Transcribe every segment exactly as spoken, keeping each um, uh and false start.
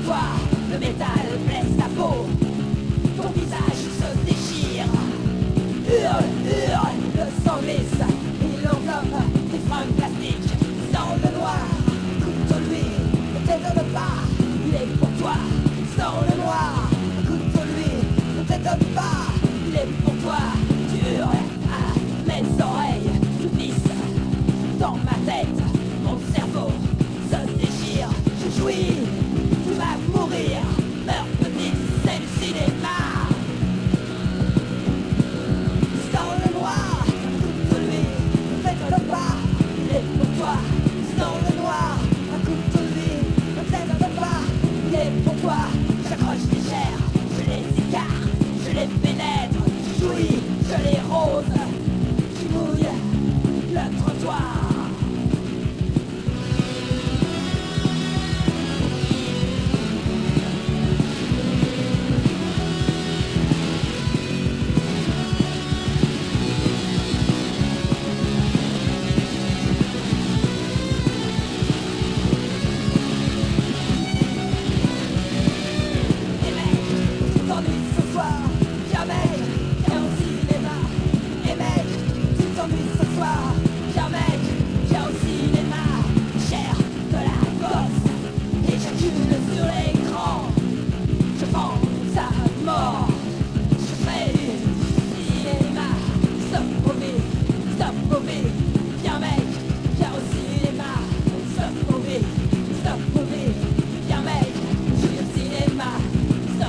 toi, le métal blesse ta peau. Ton visage se déchire. Hurle, hurle, le sang glisse. Il enveloppe tes fringues plastiques. Dans le noir, couteau lui, ne t'étonne pas. Il est pour toi, dans le noir. Couteau lui, ne t'étonne pas. Il est pour toi, tu hurles à mes oreilles. Tu glisses dans ma tête, mon cerveau se déchire. Je jouis, tu vas mourir. Meurs petite, c'est du cinéma. Dans le noir, couteau lui, ne t'étonne pas. Il est pour toi, dans le noir. Un couteau lui, ne t'étonne pas. Il est pour toi, j'accroche les chairs, je les écarte, je les pénètre, je jouis, je les rose, je mouille le trottoir.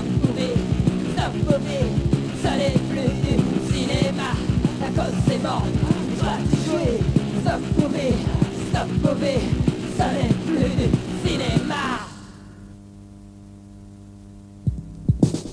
Ce n'est plus du cinéma, la cause c'est mort.